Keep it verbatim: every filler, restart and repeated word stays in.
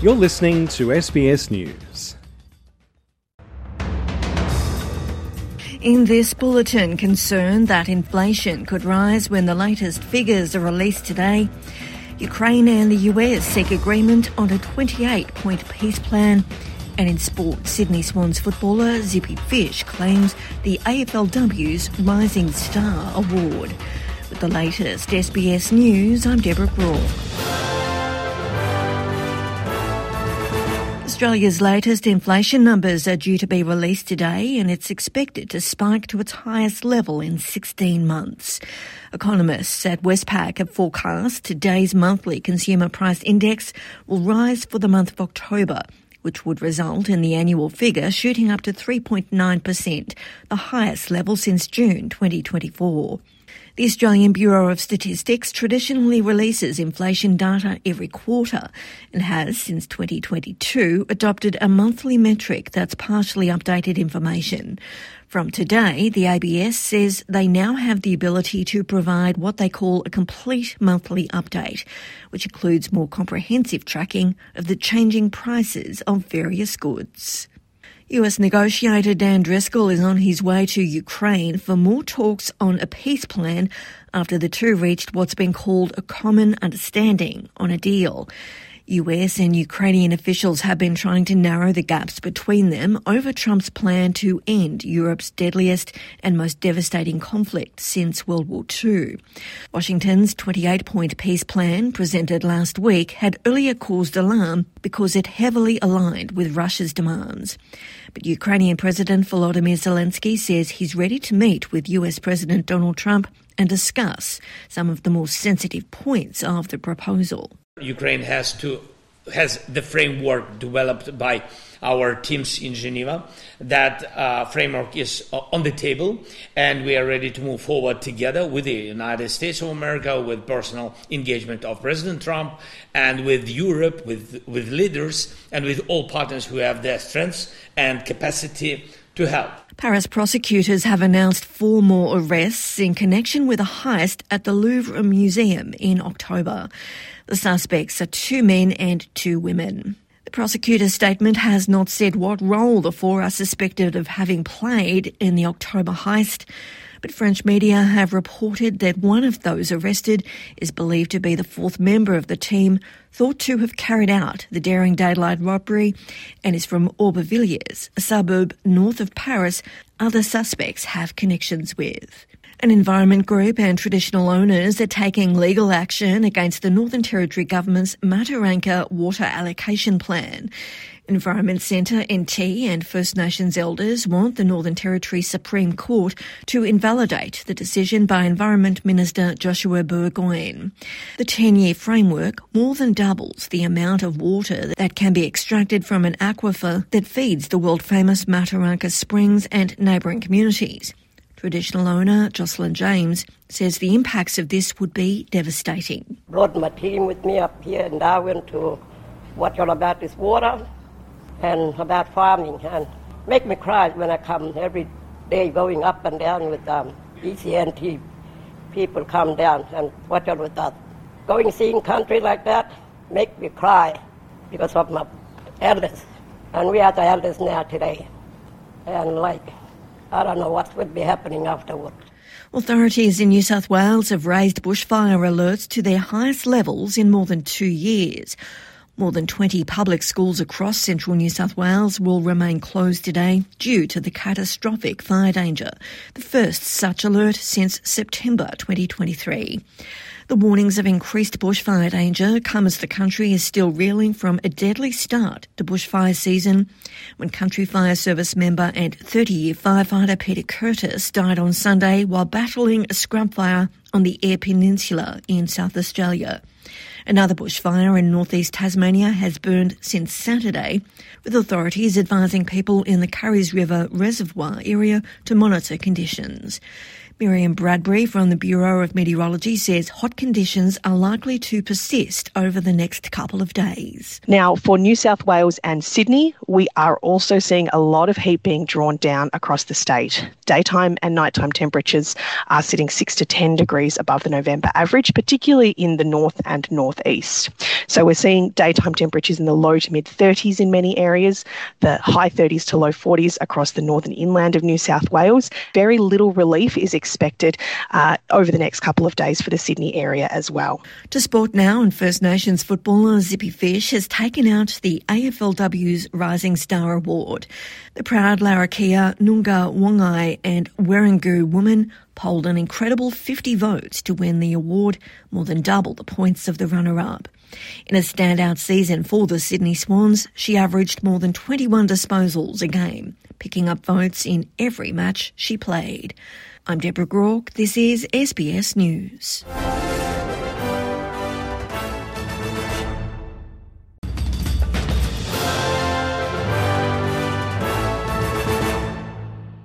You're listening to S B S News. In this bulletin, concern that inflation could rise when the latest figures are released today. Ukraine and the U S seek agreement on a twenty-eight point peace plan. And in sport, Sydney Swans footballer Zippy Fish claims the A F L W's Rising Star Award. With the latest S B S News, I'm Deborah Brawl. Australia's latest inflation numbers are due to be released today, and it's expected to spike to its highest level in sixteen months. Economists at Westpac have forecast today's monthly consumer price index will rise for the month of October, which would result in the annual figure shooting up to three point nine percent, the highest level since June twenty twenty-four. The Australian Bureau of Statistics traditionally releases inflation data every quarter and has, since twenty twenty-two, adopted a monthly metric that's partially updated information. From today, the A B S says they now have the ability to provide what they call a complete monthly update, which includes more comprehensive tracking of the changing prices of various goods. U S negotiator Dan Driscoll is on his way to Ukraine for more talks on a peace plan after the two reached what's been called a common understanding on a deal. U S and Ukrainian officials have been trying to narrow the gaps between them over Trump's plan to end Europe's deadliest and most devastating conflict since World War Two. Washington's twenty-eight point peace plan, presented last week, had earlier caused alarm because it heavily aligned with Russia's demands. But Ukrainian President Volodymyr Zelensky says he's ready to meet with U S President Donald Trump and discuss some of the more sensitive points of the proposal. Ukraine has to has the framework developed by our teams in Geneva. That uh, framework is on the table, and we are ready to move forward together with the United States of America, with personal engagement of President Trump, and with Europe, with with leaders, and with all partners who have their strengths and capacity to help. Paris prosecutors have announced four more arrests in connection with a heist at the Louvre Museum in October. The suspects are two men and two women. The prosecutor's statement has not said what role the four are suspected of having played in the October heist, but French media have reported that one of those arrested is believed to be the fourth member of the team thought to have carried out the daring daylight robbery and is from Aubervilliers, a suburb north of Paris other suspects have connections with. An environment group and traditional owners are taking legal action against the Northern Territory government's Mataranka water allocation plan. Environment Centre N T and First Nations elders want the Northern Territory Supreme Court to invalidate the decision by Environment Minister Joshua Burgoyne. The ten-year framework more than doubles the amount of water that can be extracted from an aquifer that feeds the world-famous Mataranka Springs and neighbouring communities. Traditional owner Jocelyn James says the impacts of this would be devastating. Brought my team with me up here in Darwin to watch all about this water and about farming, and make me cry when I come every day going up and down with um, E C N T. People come down and watch all with us. Going seeing country like that make me cry because of my elders. And we are the elders now today. And like, I don't know what would be happening afterward. Authorities in New South Wales have raised bushfire alerts to their highest levels in more than two years. More than twenty public schools across central New South Wales will remain closed today due to the catastrophic fire danger, the first such alert since September twenty twenty-three. The warnings of increased bushfire danger come as the country is still reeling from a deadly start to bushfire season when Country Fire Service member and thirty-year firefighter Peter Curtis died on Sunday while battling a scrub fire on the Eyre Peninsula in South Australia. Another bushfire in northeast Tasmania has burned since Saturday, with authorities advising people in the Curries River Reservoir area to monitor conditions. Miriam Bradbury from the Bureau of Meteorology says hot conditions are likely to persist over the next couple of days. Now, for New South Wales and Sydney, we are also seeing a lot of heat being drawn down across the state. Daytime and nighttime temperatures are sitting six to ten degrees above the November average, particularly in the north and northeast. So we're seeing daytime temperatures in the low to mid thirties in many areas, the high thirties to low forties across the northern inland of New South Wales. Very little relief is expected uh, over the next couple of days for the Sydney area as well. To sport now, and First Nations footballer Zippy Fish has taken out the A F L W's Rising Star Award. The proud Larrakia, Noongar, Wongai and Werribee woman polled an incredible fifty votes to win the award, more than double the points of the runner-up. In a standout season for the Sydney Swans, she averaged more than twenty-one disposals a game, picking up votes in every match she played. I'm Deborah Groarke. This is S B S News.